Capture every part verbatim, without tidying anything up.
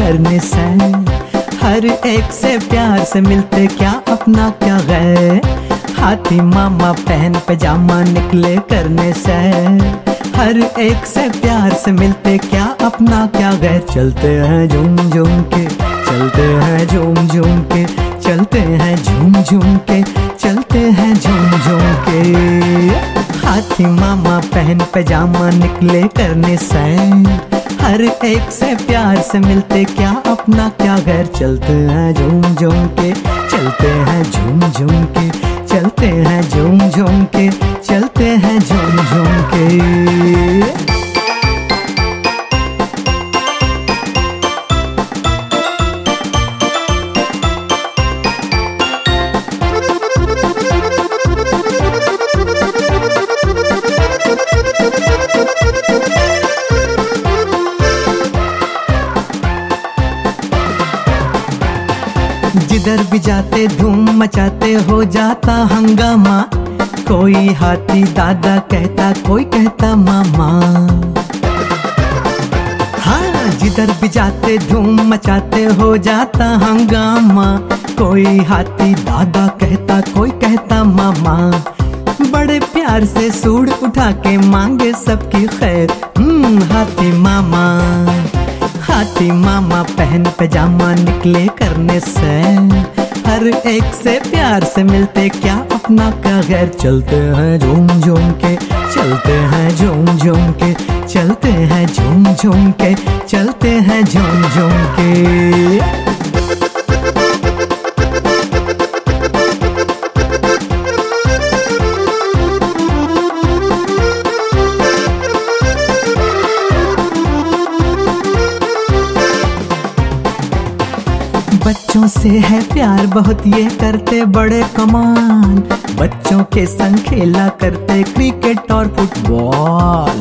करने से, हर एक से प्यार से मिलते क्या अपना क्या गैर। हाथी मामा पहन पैजामा निकले करने से, हर एक से प्यार से मिलते क्या अपना क्या गैर। चलते हैं झूम झूम के, चलते हैं झूम झूम के, चलते हैं झूम झूम के, चलते हैं झूम झूम के। हाथी मामा पहन पैजामा निकले करने से, हर एक से प्यार से मिलते क्या अपना क्या गैर। चलते हैं झूम झूम के, चलते हैं झूम झूम के, चलते हैं झूम झूम के, चलते हैं झूम झूम के। जिधर भी जाते धूम मचाते हो जाता हंगामा, कोई हाथी दादा कहता कोई कहता मामा। हाँ, जिधर भी जाते धूम मचाते हो जाता हंगामा, कोई हाथी दादा कहता कोई कहता मामा। बड़े प्यार से सूंड उठा के मांगे सबकी खैर, हम्म हाथी मामा। हाथी मामा पहन पैजामा निकले करने से, हर एक से प्यार से मिलते क्या अपना क्या गैर। चलते हैं झूम झूम के, चलते हैं झूम झूम के, चलते हैं झूम झूम के, चलते हैं झूम झूम के। बच्चों से है प्यार बहुत ये करते बड़े कमाल, बच्चों के संग खेला करते क्रिकेट और फुटबॉल।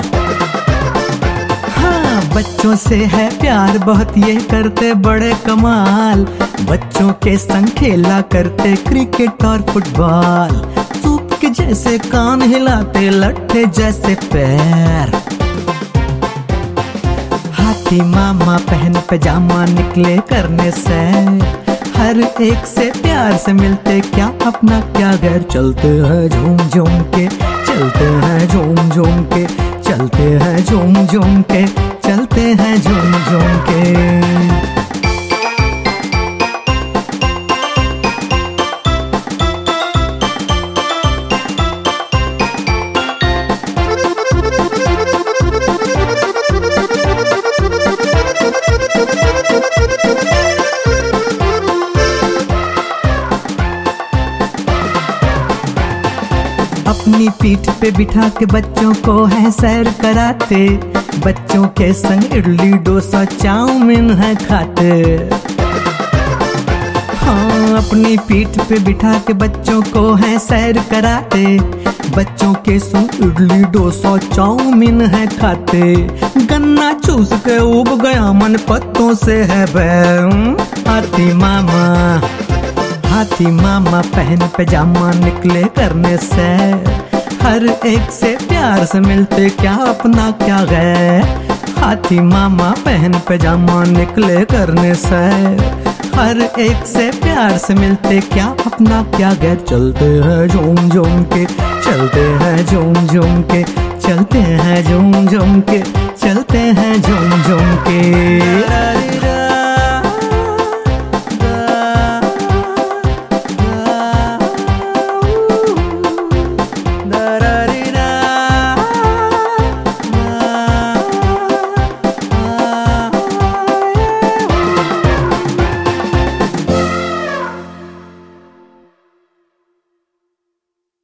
हाँ, बच्चों से है प्यार बहुत ये करते बड़े कमाल, बच्चों के संग खेला करते क्रिकेट और फुटबॉल। सूप के जैसे कान हिलाते लट्ठे जैसे पैर। हाथी मामा पहन पैजामा निकले करने से, हर एक से प्यार से मिलते क्या अपना क्या गैर। चलते हैं झूम झूम के, चलते हैं झूम झूम के, चलते हैं झूम झूम के, चलते हैं झूम झूम के। अपनी पीठ पे बिठा के बच्चों को है सैर कराते, बच्चों के संग इडली डोसा चाउमीन है खाते। हाँ, अपनी पीठ पे बिठा के बच्चों को है सैर कराते, बच्चों के संग इडली डोसा चाउमीन है खाते। गन्ना चूस के उब गया मन पत्तों से है बैम। हाथी मामा, हाथी मामा पहन पैजामा निकले करने से, हर एक से प्यार से मिलते क्या अपना क्या गैर। हाथी मामा पहन पैजामा निकले करने से, हर एक से प्यार से मिलते क्या अपना क्या गैर। चलते हैं झूम झूम के, चलते हैं झूम झूम के, चलते हैं झूम झूम के, चलते हैं झूम झूम के।